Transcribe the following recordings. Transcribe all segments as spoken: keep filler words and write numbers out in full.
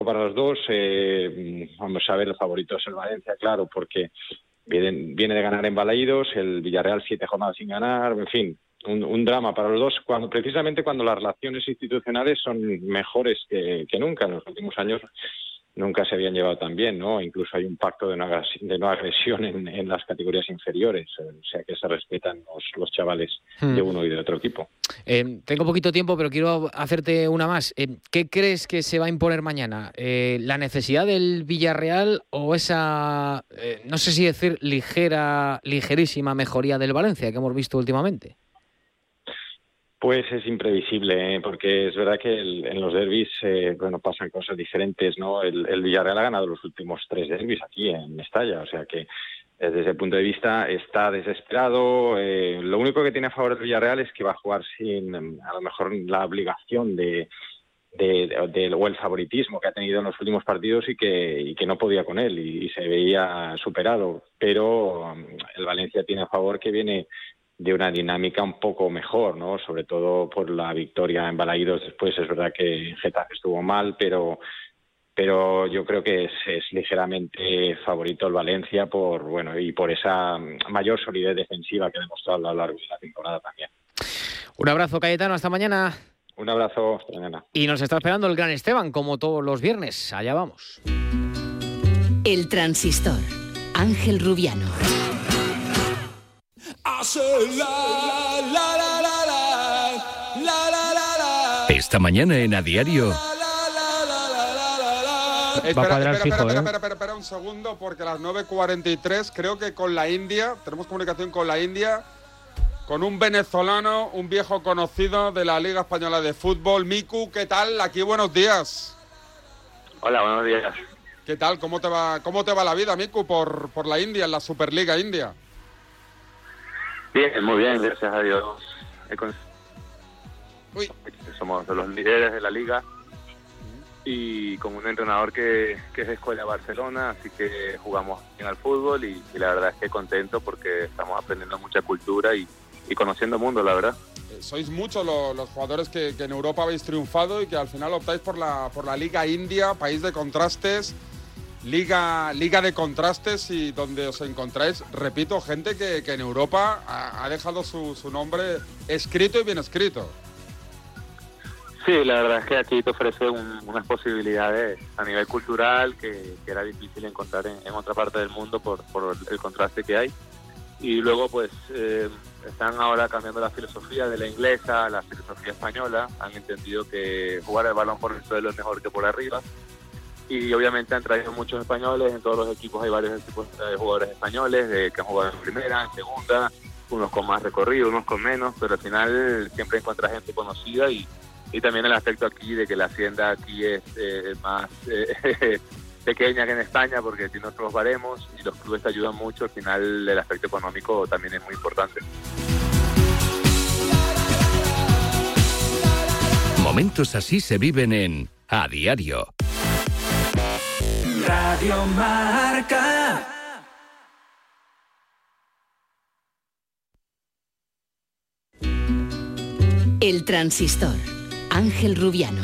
para los dos. Eh, vamos a ver, el favorito es el Valencia, claro, porque viene, viene de ganar en Balaídos, el Villarreal siete jornadas sin ganar, en fin, un, un drama para los dos, cuando precisamente cuando las relaciones institucionales son mejores que, que nunca. En los últimos años nunca se habían llevado tan bien, ¿no? Incluso hay un pacto de no, de no agresión en, en las categorías inferiores, o sea que se respetan los, los chavales hmm. de uno y de otro equipo. Eh, tengo poquito tiempo, pero quiero hacerte una más. Eh, ¿Qué crees que se va a imponer mañana? Eh, ¿La necesidad del Villarreal o esa, eh, no sé si decir, ligera, ligerísima mejoría del Valencia que hemos visto últimamente? Pues es imprevisible, ¿eh? Porque es verdad que el, en los derbis eh, bueno, pasan cosas diferentes, ¿no? El, el Villarreal ha ganado los últimos tres derbis aquí en Mestalla, o sea que desde ese punto de vista está desesperado. Eh, lo único que tiene a favor del Villarreal es que va a jugar sin, a lo mejor, la obligación de, de, de, de o el favoritismo que ha tenido en los últimos partidos y que, y que no podía con él y, y se veía superado. Pero um, el Valencia tiene a favor que viene de una dinámica un poco mejor, ¿no? Sobre todo por la victoria en Balaídos. Después es verdad que Getafe estuvo mal, pero pero yo creo que es, es ligeramente favorito el Valencia por bueno y por esa mayor solidez defensiva que ha demostrado a lo largo de la temporada también. Un abrazo, Cayetano, hasta mañana. Un abrazo, hasta mañana. Y nos está esperando el gran Esteban, como todos los viernes. Allá vamos. El Transistor, Ángel Rubiano. Esta mañana en A Diario. Espera, Va a espera, fijo, espera, ¿eh? espera, espera, espera un segundo, porque a las nueve cuarenta y tres creo que con la India, tenemos comunicación con la India, con un venezolano, un viejo conocido de la Liga Española de Fútbol. Miku, ¿qué tal? Aquí, buenos días. Hola, buenos días. ¿Qué tal? ¿Cómo te va, cómo te va la vida, Miku, por, por la India, en la Superliga India? Bien, muy bien, gracias a Dios. Uy. Somos los líderes de la liga y con un entrenador que, que es de Escuela Barcelona, así que jugamos bien al fútbol y, y la verdad es que contento porque estamos aprendiendo mucha cultura y, y conociendo el mundo, la verdad. Eh, sois muchos los, los jugadores que, que en Europa habéis triunfado y que al final optáis por la, por la Liga India, país de contrastes. Liga, liga de contrastes y donde os encontráis, repito, gente que, que en Europa ha, ha dejado su, su nombre escrito y bien escrito. Sí, la verdad es que aquí te ofrece un, unas posibilidades a nivel cultural que, que era difícil encontrar en, en otra parte del mundo por, por el contraste que hay. Y luego pues eh, están ahora cambiando la filosofía de la inglesa a la filosofía española. Han entendido que jugar el balón por el suelo es mejor que por arriba. Y obviamente han traído muchos españoles, en todos los equipos hay varios equipos de jugadores españoles de, que han jugado en primera, en segunda, unos con más recorrido, unos con menos, pero al final siempre encuentras gente conocida y, y también el aspecto aquí de que la hacienda aquí es eh, más eh, pequeña que en España porque tiene otros baremos y los clubes te ayudan mucho, al final el aspecto económico también es muy importante. Momentos así se viven en A Diario. Radio Marca. El Transistor, Ángel Rubiano.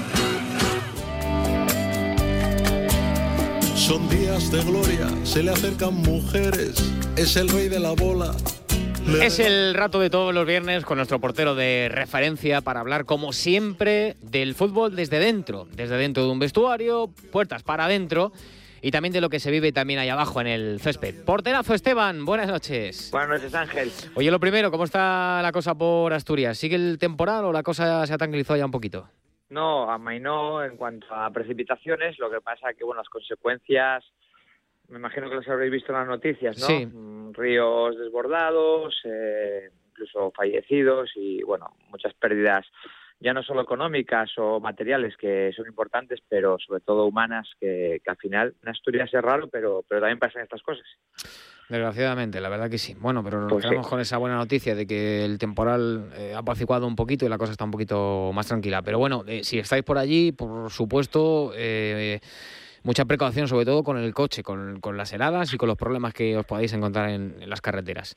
Son días de gloria, se le acercan mujeres, es el rey de la bola. Es el rato de todos los viernes con nuestro portero de referencia para hablar, como siempre, del fútbol desde dentro. Desde dentro de un vestuario, puertas para adentro y también de lo que se vive también ahí abajo en el césped. Porterazo Esteban, buenas noches. Buenas noches, Ángel. Oye, lo primero, ¿cómo está la cosa por Asturias? ¿Sigue el temporal o la cosa se ha tranquilizado ya un poquito? No, amainó en cuanto a precipitaciones, lo que pasa que, bueno, las consecuencias... Me imagino que los habréis visto en las noticias, ¿no? Sí. Ríos desbordados, eh, incluso fallecidos y, bueno, muchas pérdidas, ya no solo económicas o materiales, que son importantes, pero sobre todo humanas, que, que al final en Asturias es raro, pero, pero también pasan estas cosas. Desgraciadamente, la verdad que sí. Bueno, pero nos pues quedamos sí. con esa buena noticia de que el temporal eh, ha apaciguado un poquito y la cosa está un poquito más tranquila. Pero bueno, eh, si estáis por allí, por supuesto... Eh, mucha precaución, sobre todo con el coche, con, con las heladas y con los problemas que os podáis encontrar en, en las carreteras.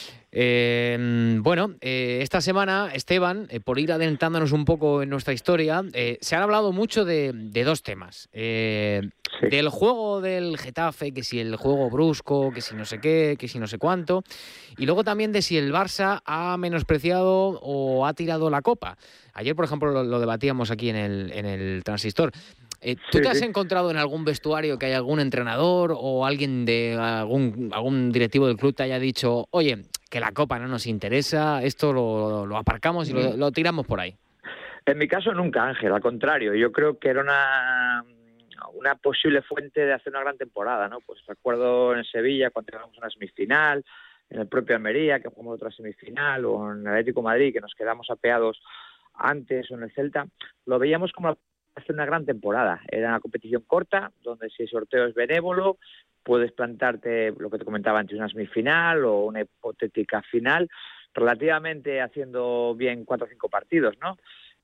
Eh, bueno, eh, esta semana, Esteban, eh, por ir adentrándonos un poco en nuestra historia, eh, se han hablado mucho de, de dos temas. Eh, sí. Del juego del Getafe, que si el juego brusco, que si no sé qué, que si no sé cuánto. Y luego también de si el Barça ha menospreciado o ha tirado la copa. Ayer, por ejemplo, lo, lo debatíamos aquí en el, en el Transistor. Eh, ¿Tú sí, te has sí. encontrado en algún vestuario que hay algún entrenador o alguien de algún, algún directivo del club te haya dicho, oye, que la copa no nos interesa, esto lo, lo aparcamos y lo, lo tiramos por ahí? En mi caso nunca, Ángel, al contrario. Yo creo que era una, una posible fuente de hacer una gran temporada, ¿no? Pues recuerdo en Sevilla cuando llegamos a una semifinal, en el propio Almería, que jugamos otra semifinal, o en el Atlético de Madrid, que nos quedamos apeados antes, o en el Celta, lo veíamos como hace una gran temporada. Era una competición corta, donde si el sorteo es benévolo, puedes plantarte, lo que te comentaba antes, una semifinal o una hipotética final, relativamente haciendo bien cuatro o cinco partidos, ¿no?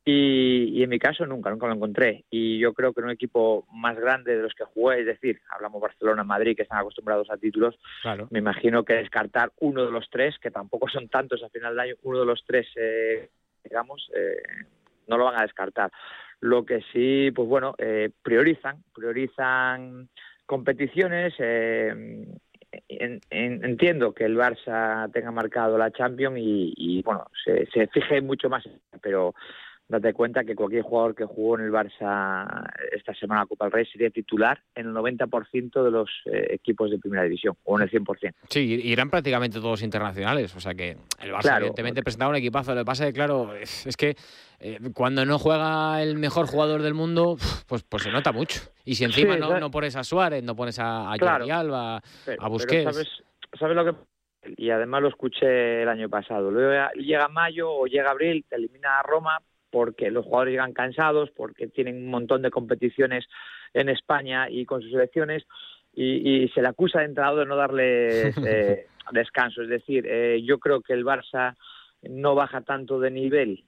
Y, y en mi caso nunca, nunca lo encontré. Y yo creo que en un equipo más grande de los que jugué, es decir, hablamos Barcelona, Madrid, que están acostumbrados a títulos, claro. Me imagino que descartar uno de los tres, que tampoco son tantos al final del año, uno de los tres, eh, digamos, eh, no lo van a descartar. Lo que sí, pues bueno, eh, priorizan, priorizan competiciones. Eh, en, en, entiendo que el Barça tenga marcado la Champions y, y bueno, se, se fije mucho más, pero date cuenta que cualquier jugador que jugó en el Barça esta semana Copa del Rey sería titular en el noventa por ciento de los eh, equipos de primera división, o en el cien por ciento. Sí, y eran prácticamente todos internacionales, o sea que el Barça claro, evidentemente presentaba un equipazo. Lo que pasa es que, claro, es, es que eh, cuando no juega el mejor jugador del mundo, pues, pues se nota mucho. Y si encima sí, no, no pones a Suárez, no pones a, a claro, Jordi Alba, pero, a Busquets... Pero ¿sabes, ¿Sabes lo que...? Y además lo escuché el año pasado. Luego llega mayo o llega abril, te elimina a Roma, porque los jugadores llegan cansados, porque tienen un montón de competiciones en España y con sus selecciones, y, y se le acusa de entrenador de no darles eh, descanso. Es decir, eh, yo creo que el Barça no baja tanto de nivel,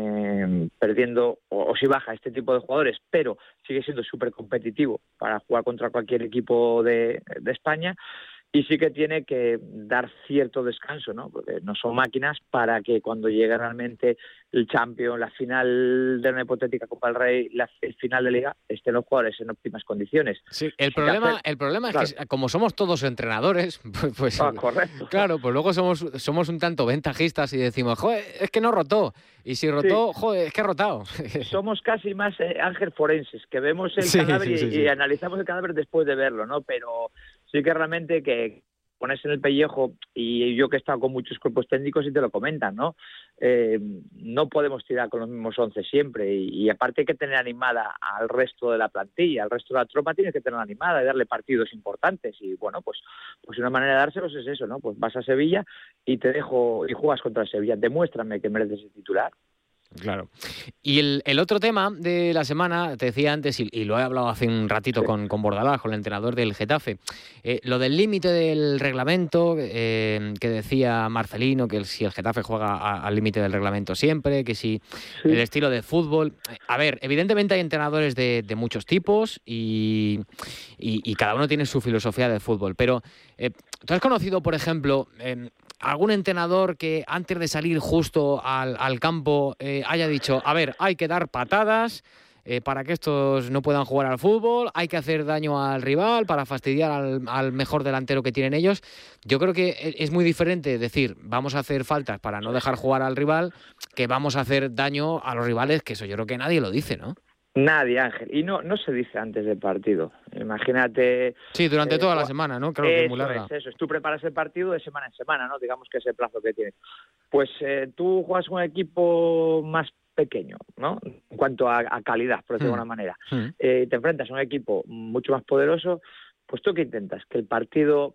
eh, perdiendo, o, o si baja este tipo de jugadores, pero sigue siendo súper competitivo para jugar contra cualquier equipo de, de España. Y sí que tiene que dar cierto descanso, ¿no? Porque no son máquinas, para que cuando llegue realmente el Champions, la final de una hipotética Copa del Rey, la el final de Liga, estén los jugadores en óptimas condiciones. Sí, el problema, hacer... el problema claro. es que como somos todos entrenadores, pues, pues ah, correcto. Claro, pues luego somos somos un tanto ventajistas y decimos, joder, es que no rotó. Y si rotó, sí. joder, es que ha rotado. Somos casi más eh, Ángel forenses, que vemos el sí, cadáver sí, sí, y, sí. y analizamos el cadáver después de verlo, ¿no? Pero sí que realmente que pones en el pellejo, y yo que he estado con muchos cuerpos técnicos y te lo comentan, ¿no? Eh, no podemos tirar con los mismos once siempre, y, y aparte hay que tener animada al resto de la plantilla, al resto de la tropa tienes que tener animada y darle partidos importantes, y bueno, pues pues una manera de dárselos es eso, ¿no? Pues vas a Sevilla y te dejo y juegas contra el Sevilla, demuéstrame que mereces el titular. Claro. Y el, el otro tema de la semana, te decía antes, y, y lo he hablado hace un ratito sí. con, con Bordalás, con el entrenador del Getafe, eh, lo del límite del reglamento, eh, que decía Marcelino, que si el Getafe juega a, al límite del reglamento siempre, que si sí. el estilo de fútbol... A ver, evidentemente hay entrenadores de, de muchos tipos y, y, y cada uno tiene su filosofía de fútbol, pero eh, ¿tú has conocido, por ejemplo... Eh, algún entrenador que antes de salir justo al, al campo eh, haya dicho, a ver, hay que dar patadas eh, para que estos no puedan jugar al fútbol, hay que hacer daño al rival para fastidiar al, al mejor delantero que tienen ellos? Yo creo que es muy diferente decir, vamos a hacer faltas para no dejar jugar al rival, que vamos a hacer daño a los rivales, que eso yo creo que nadie lo dice, ¿no? Nadie, Ángel. Y no no se dice antes del partido. Imagínate... Sí, durante eh, toda la semana, ¿no? Creo que es muy larga. Es, eso es. Tú preparas el partido de semana en semana, ¿no? Digamos que es el plazo que tienes. Pues eh, tú juegas con un equipo más pequeño, ¿no? En cuanto a, a calidad, por decirlo mm. de alguna manera. Mm. Eh, te enfrentas a un equipo mucho más poderoso. Pues tú, ¿qué intentas? Que el partido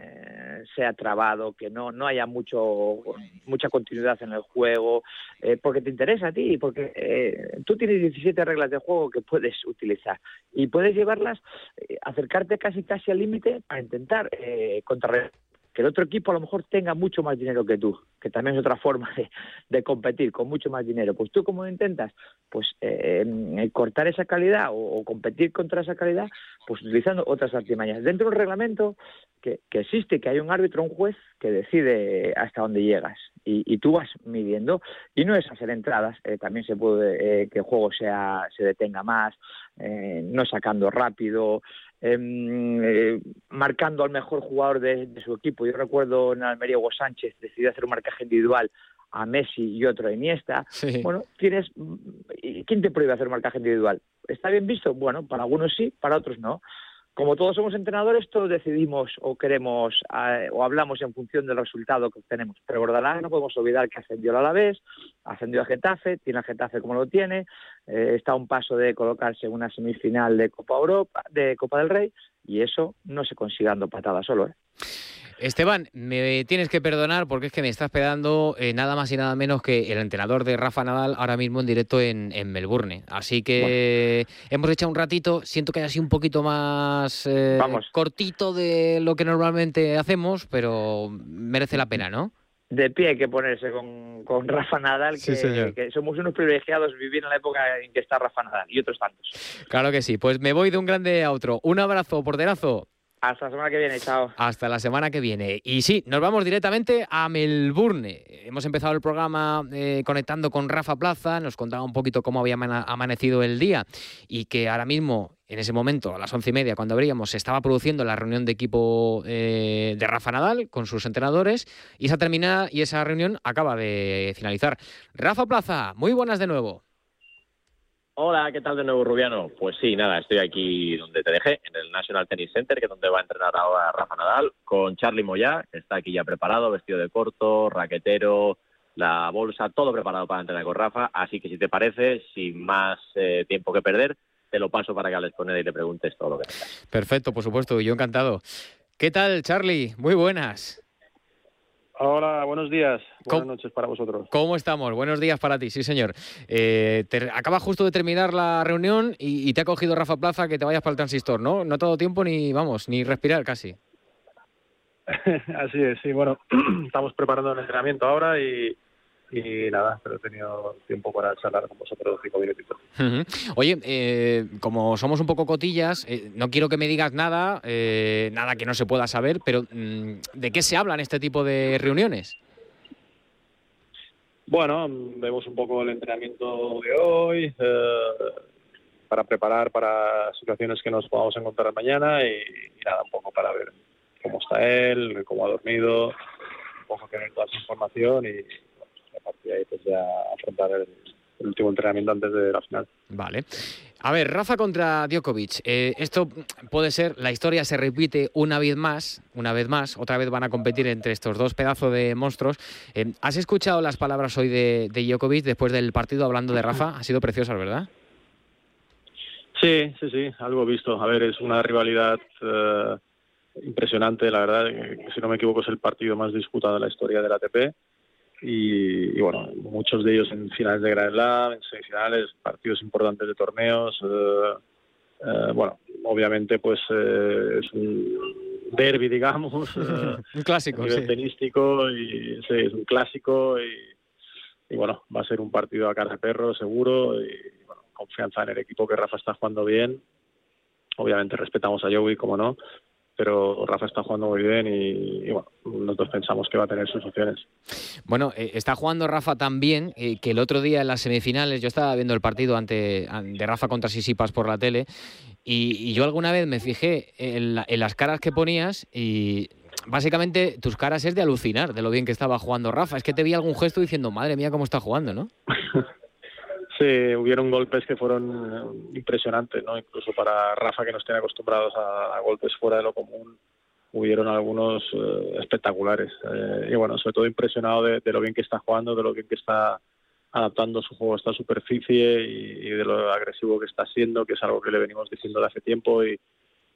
eh, sea trabado, que no no haya mucho mucha continuidad en el juego, eh, porque te interesa a ti, porque eh, tú tienes diecisiete reglas de juego que puedes utilizar y puedes llevarlas, eh, acercarte casi casi al límite para intentar eh, contrarrestar que el otro equipo a lo mejor tenga mucho más dinero que tú, que también es otra forma de, de competir, con mucho más dinero. Pues tú, ¿cómo intentas? Pues eh, cortar esa calidad o, o competir contra esa calidad, pues utilizando otras artimañas. Dentro de un reglamento que, que existe, que hay un árbitro, un juez, que decide hasta dónde llegas. Y, y tú vas midiendo, y no es hacer entradas, eh, también se puede eh, que el juego sea se detenga más, eh, no sacando rápido, eh, eh, marcando al mejor jugador de, de su equipo. Yo recuerdo en Almería Hugo Sánchez decidió hacer un marcaje individual a Messi y otro a Iniesta. Sí. Bueno, tienes, ¿quién te prohíbe hacer un marcaje individual? ¿Está bien visto? Bueno, para algunos sí, para otros no. Como todos somos entrenadores, todos decidimos o queremos eh, o hablamos en función del resultado que obtenemos. Pero Bordalás no podemos olvidar que ascendió al Alavés, ascendió a Getafe, tiene a Getafe como lo tiene, eh, está a un paso de colocarse en una semifinal de Copa Europa, de Copa del Rey, y eso no se consigue dando patadas solo, ¿eh? Esteban, me tienes que perdonar porque es que me estás pegando eh, nada más y nada menos que el entrenador de Rafa Nadal ahora mismo en directo en, en Melbourne. Así que bueno, hemos echado un ratito, siento que haya sido un poquito más eh, cortito de lo que normalmente hacemos, pero merece la pena, ¿no? De pie hay que ponerse con, con Rafa Nadal, que, sí, que somos unos privilegiados vivir en la época en que está Rafa Nadal y otros tantos. Claro que sí, pues me voy de un grande a otro. Un abrazo, porterazo. Hasta la semana que viene, chao. Hasta la semana que viene. Y sí, nos vamos directamente a Melbourne. Hemos empezado el programa eh, conectando con Rafa Plaza, nos contaba un poquito cómo había amanecido el día y que ahora mismo, en ese momento, a las once y media, cuando abríamos, se estaba produciendo la reunión de equipo eh, de Rafa Nadal con sus entrenadores y esa, termina, y esa reunión acaba de finalizar. Rafa Plaza, muy buenas de nuevo. Hola, ¿qué tal de nuevo, Rubiano? Pues sí, nada, estoy aquí donde te dejé, en el National Tennis Center, que es donde va a entrenar ahora Rafa Nadal, con Charly Moyá, que está aquí ya preparado, vestido de corto, raquetero, la bolsa, todo preparado para entrenar con Rafa. Así que si te parece, sin más eh, tiempo que perder, te lo paso para que hables con él y le preguntes todo lo que tengas. Perfecto, por supuesto, yo encantado. ¿Qué tal, Charly? Muy buenas. Hola, buenos días. Buenas ¿Cómo, noches para vosotros. ¿Cómo estamos? Buenos días para ti, sí señor. Eh, te, acaba justo de terminar la reunión y, y te ha cogido Rafa Plaza que te vayas para el transistor, ¿no? No te ha dado tiempo ni, vamos, ni respirar casi. Así es, sí. Bueno, estamos preparando el entrenamiento ahora y, y nada, pero he tenido tiempo para charlar con vosotros cinco minutitos. Uh-huh. Oye, eh, como somos un poco cotillas, eh, no quiero que me digas nada, eh, nada que no se pueda saber, pero mmm, ¿de qué se habla en este tipo de reuniones? Bueno, vemos un poco el entrenamiento de hoy eh, para preparar para situaciones que nos podamos encontrar mañana y, y nada, un poco para ver cómo está él, cómo ha dormido, un poco tener toda esa información y a partir de ahí pues ya afrontar el, el último entrenamiento antes de la final. Vale. A ver, Rafa contra Djokovic. Eh, esto puede ser, la historia se repite una vez más, una vez más, otra vez van a competir entre estos dos pedazos de monstruos. Eh, ¿Has escuchado las palabras hoy de, de Djokovic después del partido hablando de Rafa? Ha sido preciosas, ¿verdad? Sí, sí, sí, algo visto. A ver, es una rivalidad eh, impresionante, la verdad. Si no me equivoco, es el partido más disputado de la historia del A T P. Y, y bueno, muchos de ellos en finales de Grand Slam, en semifinales, partidos importantes de torneos. Eh, eh, bueno, obviamente pues eh, es un derbi, digamos. Eh, un clásico, a nivel sí. tenístico, y sí, es un clásico y, y bueno, va a ser un partido a cara de perro seguro y bueno, confianza en el equipo, que Rafa está jugando bien. Obviamente respetamos a Joey, como no, pero Rafa está jugando muy bien y, y bueno, nosotros pensamos que va a tener sus opciones. Bueno, eh, está jugando Rafa tan bien eh, que el otro día en las semifinales, yo estaba viendo el partido ante, de Rafa contra Tsitsipas por la tele y, y yo alguna vez me fijé en, la, en las caras que ponías y básicamente tus caras es de alucinar de lo bien que estaba jugando Rafa. Es que te vi algún gesto diciendo, madre mía, cómo está jugando, ¿no? Sí, hubieron golpes que fueron impresionantes, ¿no? Incluso para Rafa, que nos tiene acostumbrados a, a golpes fuera de lo común, hubieron algunos eh, espectaculares. Eh, y bueno, sobre todo impresionado de, de lo bien que está jugando, de lo bien que está adaptando su juego a esta superficie y, y de lo agresivo que está siendo, que es algo que le venimos diciendo de hace tiempo y,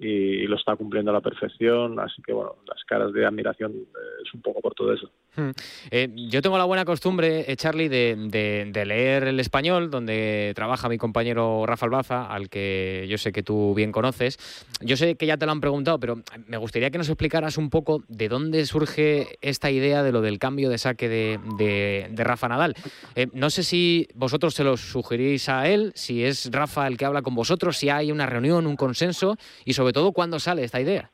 y, y lo está cumpliendo a la perfección, así que bueno, las caras de admiración eh, es un poco por todo eso. Hmm. Eh, yo tengo la buena costumbre, eh, Charlie, de, de, de leer El Español, donde trabaja mi compañero Rafa Albaza, al que yo sé que tú bien conoces. Yo sé que ya te lo han preguntado, pero me gustaría que nos explicaras un poco de dónde surge esta idea de lo del cambio de saque de, de, de Rafa Nadal. Eh, no sé si vosotros se lo sugerís a él, si es Rafa el que habla con vosotros, si hay una reunión, un consenso, y sobre todo, ¿cuándo sale esta idea?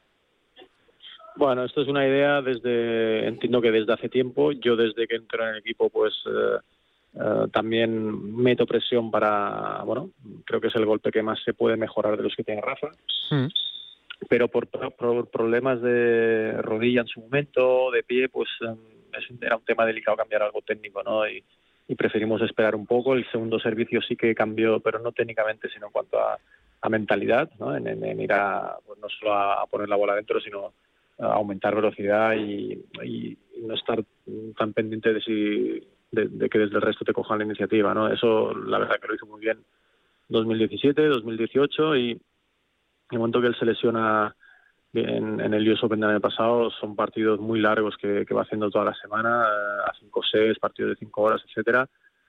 Bueno, esto es una idea desde, entiendo que desde hace tiempo. Yo desde que entro en el equipo, pues eh, eh, también meto presión para, bueno, creo que es el golpe que más se puede mejorar de los que tiene Rafa. Mm. Pero por, por problemas de rodilla en su momento, de pie, pues eh, es un, era un tema delicado cambiar algo técnico, ¿no? Y, y preferimos esperar un poco. El segundo servicio sí que cambió, pero no técnicamente, sino en cuanto a, a mentalidad, ¿no? En, en, en ir a, pues no solo a, a poner la bola dentro, sino aumentar velocidad y, y no estar tan pendiente de si de, de que desde el resto te cojan la iniciativa, ¿no? Eso la verdad que lo hizo muy bien dos mil diecisiete, dos mil dieciocho y en el momento que él se lesiona en, en el U S Open del año pasado son partidos muy largos que, que va haciendo toda la semana, a cinco sets, partidos de cinco horas, etcétera,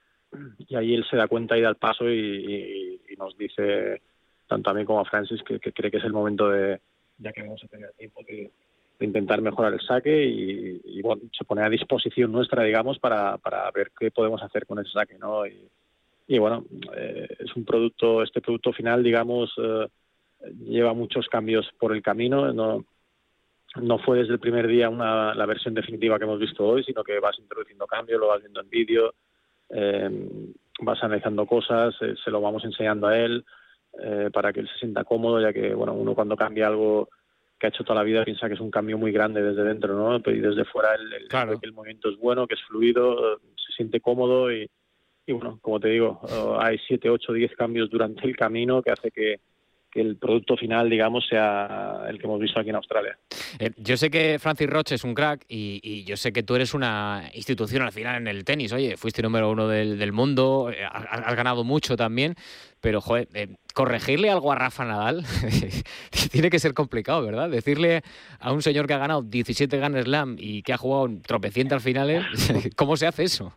y ahí él se da cuenta y da el paso y, y, y nos dice tanto a mí como a Francis que, que cree que es el momento de, ya que vamos a tener tiempo de de intentar mejorar el saque y, y bueno, se pone a disposición nuestra, digamos, para, para ver qué podemos hacer con ese saque, ¿no? Y, y bueno, eh, es un producto, este producto final, digamos, eh, lleva muchos cambios por el camino, no, no fue desde el primer día una, la versión definitiva que hemos visto hoy, sino que vas introduciendo cambios, lo vas viendo en vídeo, eh, vas analizando cosas, eh, se lo vamos enseñando a él eh, para que él se sienta cómodo, ya que, bueno, uno cuando cambia algo que ha hecho toda la vida piensa que es un cambio muy grande desde dentro, ¿no? Y desde fuera el, el, claro. el movimiento es bueno, que es fluido, se siente cómodo y, y bueno, como te digo, uh, hay siete, ocho, diez cambios durante el camino que hace que, que el producto final, digamos, sea el que hemos visto aquí en Australia. Eh, yo sé que Francis Roche es un crack y, y yo sé que tú eres una institución al final en el tenis. Oye, fuiste número uno del, del mundo, eh, has, has ganado mucho también, pero, joder, eh, corregirle algo a Rafa Nadal tiene que ser complicado, ¿verdad? Decirle a un señor que ha ganado diecisiete Grand Slam y que ha jugado tropecientas finales, ¿cómo se hace eso?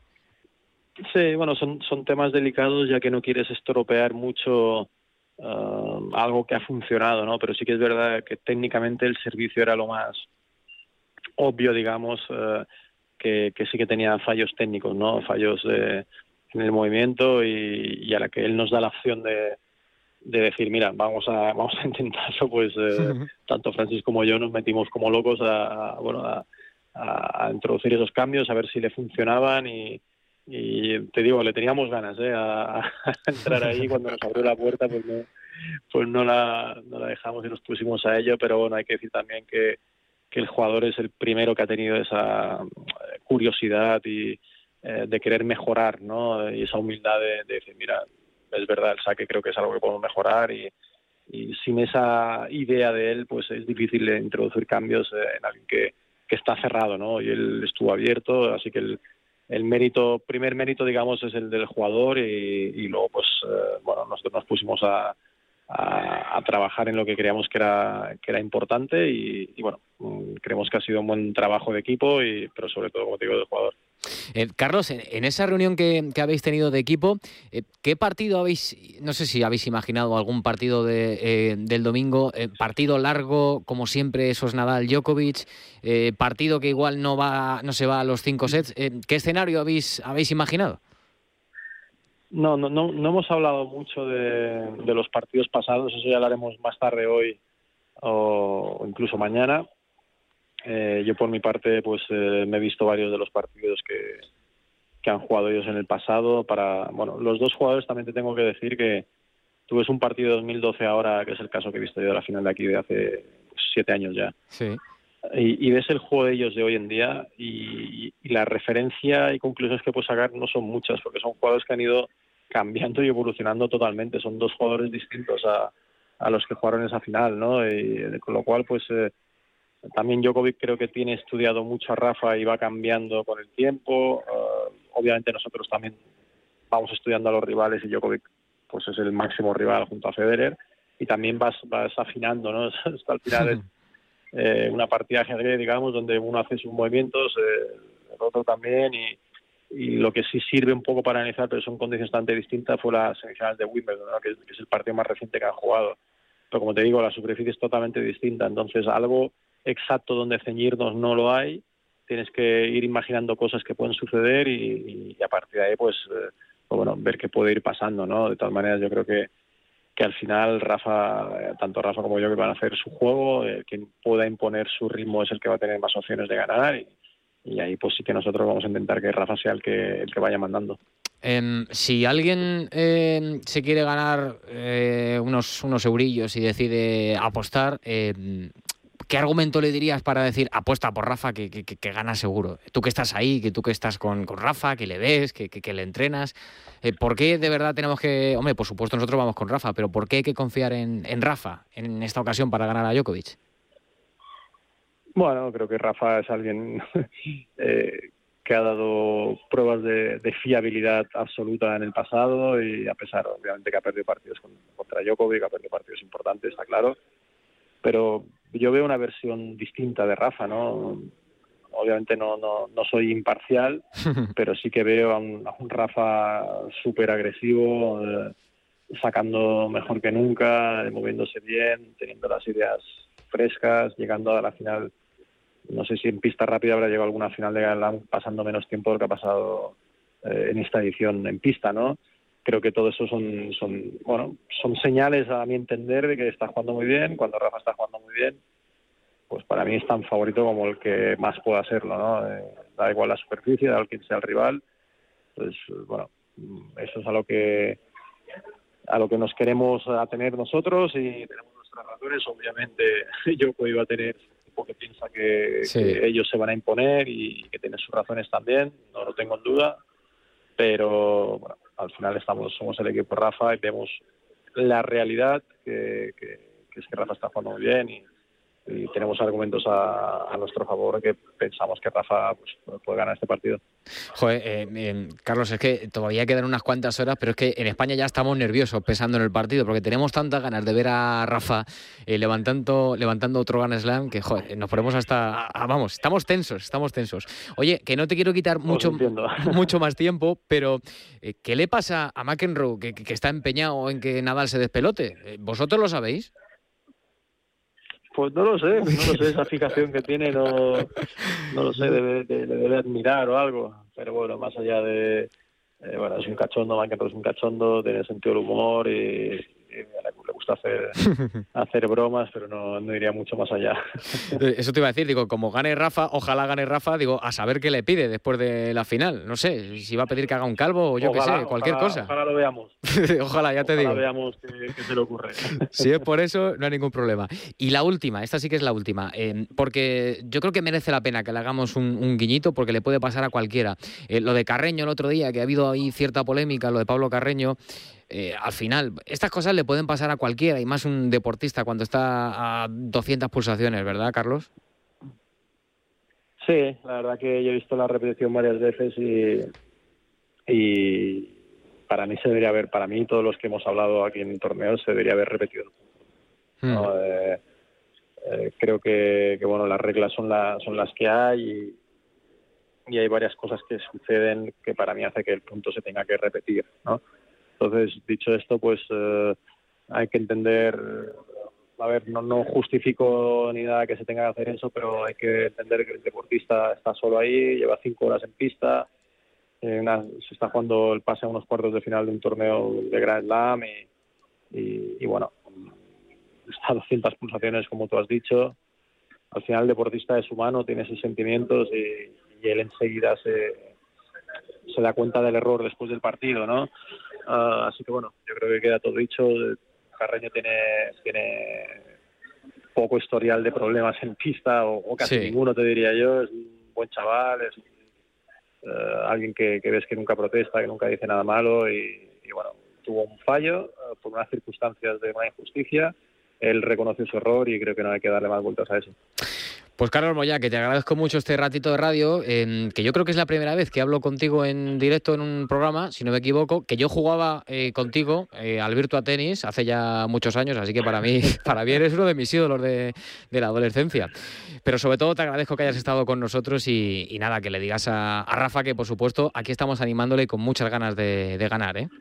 Sí, bueno, son, son temas delicados ya que no quieres estropear mucho Uh, algo que ha funcionado, ¿no? Pero sí que es verdad que técnicamente el servicio era lo más obvio, digamos, uh, que, que sí que tenía fallos técnicos, ¿no? Fallos de, en el movimiento y, y a la que él nos da la opción de, de decir, mira, vamos a vamos a intentarlo, pues uh, tanto Francis como yo nos metimos como locos a, a bueno a, a, a introducir esos cambios, a ver si le funcionaban y y te digo, le teníamos ganas ¿eh? a, a entrar ahí. Cuando nos abrió la puerta pues no, pues no la, no la dejamos y nos pusimos a ello, pero bueno, hay que decir también que, que el jugador es el primero que ha tenido esa curiosidad y eh, de querer mejorar, ¿no? Y esa humildad de, de decir, mira, es verdad, el saque creo que es algo que podemos mejorar y, y sin esa idea de él pues es difícil introducir cambios en alguien que, que está cerrado, ¿no? Y él estuvo abierto, así que el El mérito, primer mérito, digamos, es el del jugador y, y luego, pues, eh, bueno, nosotros nos pusimos a, a, a trabajar en lo que creíamos que era que era importante y, y, bueno, creemos que ha sido un buen trabajo de equipo, y pero sobre todo, como te digo, del jugador. Eh, Carlos, en, en esa reunión que, que habéis tenido de equipo, eh, ¿qué partido habéis, no sé si habéis imaginado algún partido de, eh, del domingo, eh, partido largo, como siempre, esos Nadal-Djokovic, eh, partido que igual no va, no se va a los cinco sets? Eh, ¿Qué escenario habéis, habéis imaginado? No, no, no, no hemos hablado mucho de, de los partidos pasados, eso ya lo haremos más tarde hoy o incluso mañana. Eh, yo por mi parte pues eh, me he visto varios de los partidos que, que han jugado ellos en el pasado. Para bueno, los dos jugadores también te tengo que decir que tú ves un partido de dos mil doce ahora, que es el caso que he visto yo de la final de aquí de hace pues, siete años ya. Sí. Y, y ves el juego de ellos de hoy en día y, y la referencia y conclusiones que puedes sacar no son muchas, porque son jugadores que han ido cambiando y evolucionando totalmente. Son dos jugadores distintos a, a los que jugaron esa final, ¿no? Y, con lo cual, pues eh, también Djokovic creo que tiene estudiado mucho a Rafa y va cambiando con el tiempo. Uh, obviamente nosotros también vamos estudiando a los rivales y Djokovic pues es el máximo rival junto a Federer. y también vas vas afinando, ¿no? Esto al final es eh, una partida de ajedrez, digamos, donde uno hace sus movimientos, eh, el otro también, y, y lo que sí sirve un poco para analizar, pero son condiciones bastante distintas, fue la semifinal de Wimbledon, ¿no? que, que es el partido más reciente que han jugado. Pero como te digo, la superficie es totalmente distinta, entonces algo exacto donde ceñirnos no lo hay. Tienes que ir imaginando cosas que pueden suceder y, y a partir de ahí, pues, eh, pues, bueno, ver qué puede ir pasando, ¿no? De todas maneras, yo creo que, que al final Rafa, eh, tanto Rafa como yo, que van a hacer su juego, eh, quien pueda imponer su ritmo es el que va a tener más opciones de ganar y, y ahí pues sí que nosotros vamos a intentar que Rafa sea el que, el que vaya mandando. Eh, si alguien eh, se quiere ganar eh, unos, unos eurillos y decide apostar, eh, ¿qué argumento le dirías para decir apuesta por Rafa que, que, que gana seguro? Tú que estás ahí, que tú que estás con, con Rafa, que le ves, que, que, que le entrenas, eh, ¿por qué de verdad tenemos que...? Hombre, por supuesto nosotros vamos con Rafa, pero ¿por qué hay que confiar en, en Rafa en esta ocasión para ganar a Djokovic? Bueno, creo que Rafa es alguien eh, que ha dado pruebas de, de fiabilidad absoluta en el pasado y a pesar, obviamente, que ha perdido partidos con, contra Djokovic, ha perdido partidos importantes, está claro, pero yo veo una versión distinta de Rafa, ¿no? Obviamente no no, no soy imparcial, pero sí que veo a un, a un Rafa súper agresivo, eh, sacando mejor que nunca, moviéndose bien, teniendo las ideas frescas, llegando a la final. No sé si en pista rápida habrá llegado a alguna final de Grand Slam pasando menos tiempo de lo que ha pasado eh, en esta edición en pista, ¿no? Creo que todo eso son, son, bueno, son señales a mi entender de que está jugando muy bien. Cuando Rafa está jugando muy bien, pues para mí es tan favorito como el que más pueda serlo, ¿no? Eh, da igual la superficie, da igual quién sea el rival. Pues bueno, eso es a lo que a lo que nos queremos atener nosotros y tenemos nuestras razones. Obviamente yo iba a tener que piensa que, sí. que ellos se van a imponer y que tiene sus razones también, no lo tengo en duda, pero bueno, al final estamos somos el equipo Rafa y vemos la realidad que, que, que es que Rafa está jugando muy bien y, y tenemos argumentos a, a nuestro favor que pensamos que Rafa pues, puede ganar este partido. Joder, eh, eh, Carlos, es que todavía quedan unas cuantas horas, pero es que en España ya estamos nerviosos pensando en el partido, porque tenemos tantas ganas de ver a Rafa eh, levantando levantando otro Grand Slam que, joder, nos ponemos hasta... Ah, vamos, estamos tensos, estamos tensos. Oye, que no te quiero quitar mucho, mucho más tiempo, pero eh, ¿qué le pasa a McEnroe, que, que está empeñado en que Nadal se despelote? ¿Vosotros lo sabéis? Pues no lo sé, no lo sé, esa fijación que tiene, no, no lo sé, debe, debe, debe admirar o algo, pero bueno, más allá de, eh, bueno, es un cachondo, McEnroe es un cachondo, tiene sentido del humor y, y le gusta hacer, hacer bromas, pero no, no iría mucho más allá. Eso te iba a decir, digo, como gane Rafa, ojalá gane Rafa, digo, a saber qué le pide después de la final, no sé, si va a pedir que haga un calvo o yo qué sé, cualquier ojalá, cosa. Ojalá lo veamos. Ojalá, ya te ojalá digo. Ojalá veamos qué, qué se le ocurre. Si es por eso, no hay ningún problema. Y la última, esta sí que es la última, eh, porque yo creo que merece la pena que le hagamos un, un guiñito, porque le puede pasar a cualquiera. Eh, lo de Carreño el otro día, que ha habido ahí cierta polémica, lo de Pablo Carreño, eh, al final, estas cosas le pueden pasar a cualquiera, y más un deportista cuando está a doscientas pulsaciones, ¿verdad, Carlos? Sí, la verdad que yo he visto la repetición varias veces y, y para mí se debería haber, para mí todos los que hemos hablado aquí en el torneo se debería haber repetido. ¿No? Hmm. Eh, eh, creo que, que bueno, las reglas son, la, son las que hay y, y hay varias cosas que suceden que para mí hace que el punto se tenga que repetir, ¿no? Entonces, dicho esto, pues eh, hay que entender, a ver, no, no justifico ni nada que se tenga que hacer eso, pero hay que entender que el deportista está solo ahí, lleva cinco horas en pista, eh, una, se está jugando el pase a unos cuartos de final de un torneo de Grand Slam y, y, y bueno, está a doscientas pulsaciones, como tú has dicho. Al final el deportista es humano, tiene sus sentimientos y, y él enseguida se, se da cuenta del error después del partido, ¿no? Uh, así que bueno, yo creo que queda todo dicho. Carreño tiene, tiene poco historial de problemas en pista, o, o casi sí. ninguno, te diría yo. Es un buen chaval, es uh, alguien que, que ves que nunca protesta, que nunca dice nada malo y, y bueno, tuvo un fallo uh, por unas circunstancias de una injusticia. Él reconoció su error y creo que no hay que darle más vueltas a eso. Pues Carlos Moyá, que te agradezco mucho este ratito de radio, eh, que yo creo que es la primera vez que hablo contigo en directo en un programa, si no me equivoco, que yo jugaba eh, contigo eh, al Virtua Tennis hace ya muchos años, así que para mí, para mí eres uno de mis ídolos de, de la adolescencia. Pero sobre todo te agradezco que hayas estado con nosotros y, y nada, que le digas a, a Rafa que por supuesto aquí estamos animándole con muchas ganas de, de ganar, ¿eh?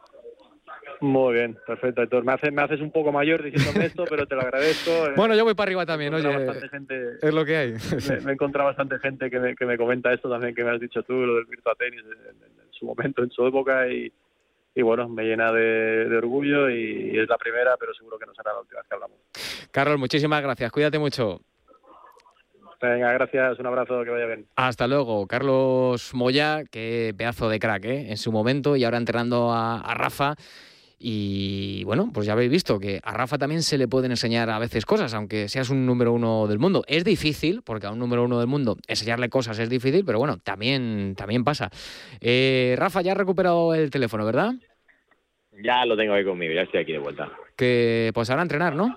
Muy bien, perfecto. Entonces me haces, me haces un poco mayor diciéndome esto, pero te lo agradezco. Bueno, yo voy para arriba también, oye, gente, es lo que hay. Me, me he encontrado bastante gente que me, que me comenta esto también, que me has dicho tú, lo del Virtua Tennis en, en, en su momento, en su época, y, y bueno, me llena de, de orgullo y, y es la primera, pero seguro que no será la última vez que hablamos. Carlos, muchísimas gracias, cuídate mucho. Venga, gracias, un abrazo, que vaya bien. Hasta luego. Carlos Moyá, qué pedazo de crack, ¿eh? En su momento, y ahora entrenando a, a Rafa. Y bueno, pues ya habéis visto que a Rafa también se le pueden enseñar a veces cosas, aunque seas un número uno del mundo. Es difícil, porque a un número uno del mundo enseñarle cosas es difícil, pero bueno, también, también pasa. Eh, Rafa, ya has recuperado el teléfono, ¿verdad? Ya lo tengo ahí conmigo, ya estoy aquí de vuelta. Que pues ahora a entrenar, ¿no?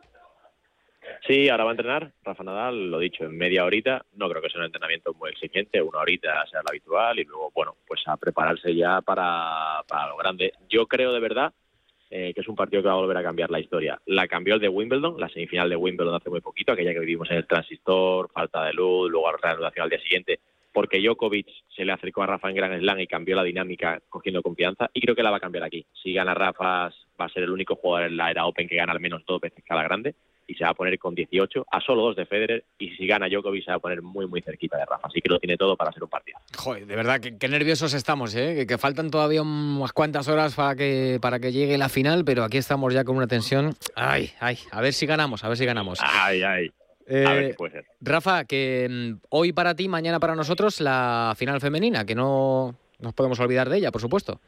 Sí, ahora va a entrenar Rafa Nadal, lo dicho, en media horita. No creo que sea un entrenamiento muy exigente, una horita sea lo habitual y luego, bueno, pues a prepararse ya para, para lo grande. Yo creo de verdad eh, que es un partido que va a volver a cambiar la historia. La cambió el de Wimbledon, la semifinal de Wimbledon hace muy poquito, aquella que vivimos en el transistor, falta de luz, luego a reanudación al día siguiente, porque Djokovic se le acercó a Rafa en Grand Slam y cambió la dinámica cogiendo confianza, y creo que la va a cambiar aquí. Si gana Rafa, va a ser el único jugador en la era Open que gana al menos dos veces cada grande, y se va a poner con dieciocho, a solo dos de Federer, y si gana Djokovic se va a poner muy muy cerquita de Rafa, así que lo tiene todo para ser un partido. Joder, de verdad, qué, qué nerviosos estamos, ¿eh? Que, que faltan todavía unas cuantas horas para que, para que llegue la final, pero aquí estamos ya con una tensión. Ay, ay, a ver si ganamos, a ver si ganamos. Ay, ay. Eh, a ver qué puede ser. Rafa, que mm, hoy para ti, mañana para nosotros, la final femenina, que no nos podemos olvidar de ella, por supuesto.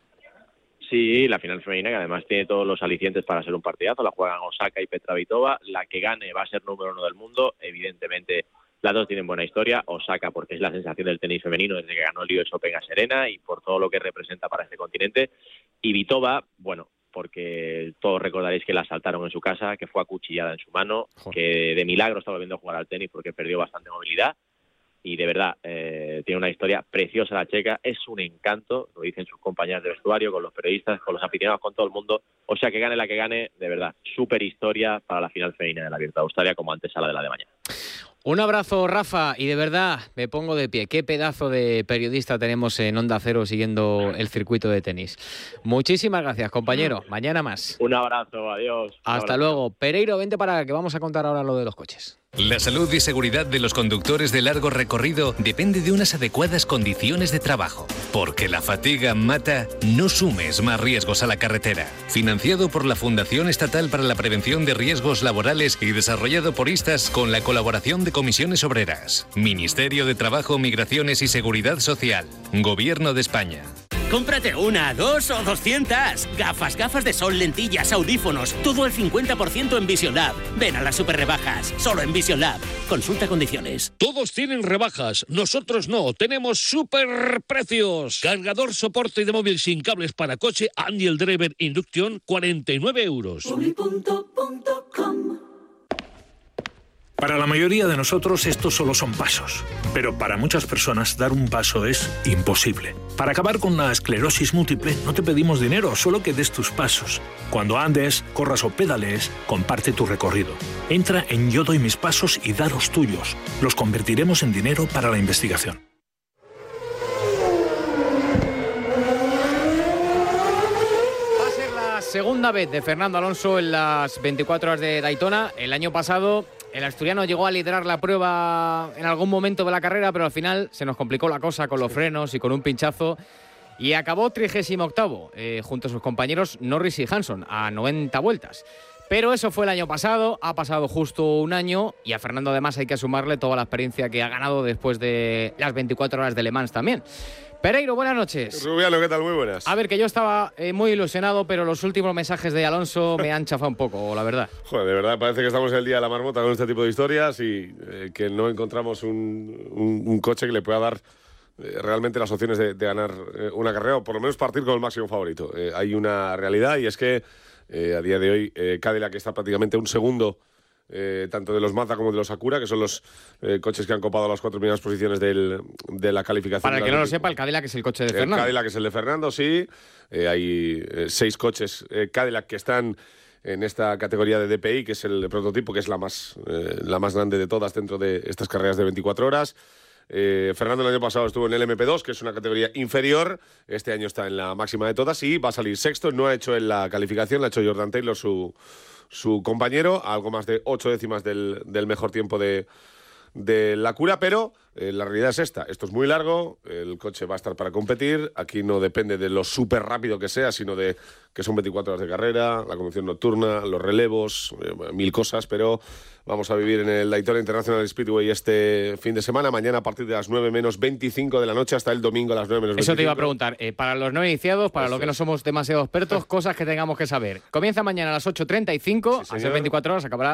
Sí, la final femenina, que además tiene todos los alicientes para ser un partidazo. La juegan Osaka y Petravitova. La que gane va a ser número uno del mundo. Evidentemente, las dos tienen buena historia. Osaka, porque es la sensación del tenis femenino desde que ganó el U S Open a Serena y por todo lo que representa para este continente. Y Vitova, bueno, porque todos recordaréis que la asaltaron en su casa, que fue acuchillada en su mano, Joder. que de milagro está volviendo a jugar al tenis porque perdió bastante movilidad. Y de verdad, eh, tiene una historia preciosa la checa, es un encanto, lo dicen sus compañeras de vestuario, con los periodistas, con los aficionados, con todo el mundo. O sea, que gane la que gane, de verdad, súper historia para la final femenina de la Abierto de Australia como antesala de la de mañana. Un abrazo, Rafa, y de verdad me pongo de pie. Qué pedazo de periodista tenemos en Onda Cero siguiendo el circuito de tenis. Muchísimas gracias, compañero. Mañana más. Un abrazo, adiós. Hasta luego. Pereiro, vente para que vamos a contar ahora lo de los coches. La salud y seguridad de los conductores de largo recorrido depende de unas adecuadas condiciones de trabajo. Porque la fatiga mata, no sumes más riesgos a la carretera. Financiado por la Fundación Estatal para la Prevención de Riesgos Laborales y desarrollado por ISTAS con la colaboración de Comisiones Obreras. Ministerio de Trabajo, Migraciones y Seguridad Social. Gobierno de España. Cómprate una, dos o doscientas. Gafas, gafas de sol, lentillas, audífonos. Todo al cincuenta por ciento en Vision Lab. Ven a las super rebajas. Solo en Vision Lab. Consulta condiciones. Todos tienen rebajas. Nosotros no. Tenemos super precios. Cargador soporte de móvil sin cables para coche Angel Driver Induction, cuarenta y nueve euros. Para la mayoría de nosotros estos solo son pasos, pero para muchas personas dar un paso es imposible. Para acabar con la esclerosis múltiple no te pedimos dinero, solo que des tus pasos. Cuando andes, corras o pedalees, comparte tu recorrido. Entra en Yo doy mis pasos y da los tuyos. Los convertiremos en dinero para la investigación. Va a ser la segunda vez de Fernando Alonso en las veinticuatro horas de Daytona. El año pasado el asturiano llegó a liderar la prueba en algún momento de la carrera, pero al final se nos complicó la cosa con los frenos y con un pinchazo y acabó trigésimo octavo eh, junto a sus compañeros Norris y Hanson a noventa vueltas. Pero eso fue el año pasado, ha pasado justo un año y a Fernando además hay que sumarle toda la experiencia que ha ganado después de las veinticuatro horas de Le Mans también. Pereiro, buenas noches. Rubiano, ¿qué tal? Muy buenas. A ver, que yo estaba eh, muy ilusionado, pero los últimos mensajes de Alonso me han chafado un poco, la verdad. Joder, de verdad, parece que estamos en el día de la marmota con este tipo de historias y eh, que no encontramos un, un, un coche que le pueda dar eh, realmente las opciones de, de ganar eh, una carrera o por lo menos partir con el máximo favorito. Eh, hay una realidad y es que eh, a día de hoy eh, Cadillac está prácticamente un segundo eh, tanto de los Mazda como de los Acura, que son los eh, coches que han copado las cuatro primeras posiciones del, de la calificación. Para el que no lo Atlético. sepa, el Cadillac es el coche de El Fernando. Cadillac es el de Fernando, sí. Eh, hay eh, seis coches eh, Cadillac que están en esta categoría de D P I, que es el prototipo, que es la más, eh, la más grande de todas dentro de estas carreras de veinticuatro horas. Eh, Fernando el año pasado estuvo en el M P dos, que es una categoría inferior. Este año está en la máxima de todas y va a salir sexto. No ha hecho en la calificación, la ha hecho Jordan Taylor, su, su compañero, algo más de ocho décimas del, del mejor tiempo de, de la Acura, pero eh, la realidad es esta. Esto es muy largo, el coche va a estar para competir. Aquí no depende de lo súper rápido que sea, sino de que son veinticuatro horas de carrera, la conducción nocturna, los relevos, eh, mil cosas, pero vamos a vivir en el Daytona International Speedway este fin de semana, mañana a partir de las nueve menos veinticinco de la noche hasta el domingo a las nueve menos veinticinco. Eso te iba a preguntar, eh, para los no iniciados, para Eso los que es. no somos demasiado expertos, cosas que tengamos que saber. Comienza mañana a las ocho treinta y cinco, Sí, a ser señor. veinticuatro horas, acabará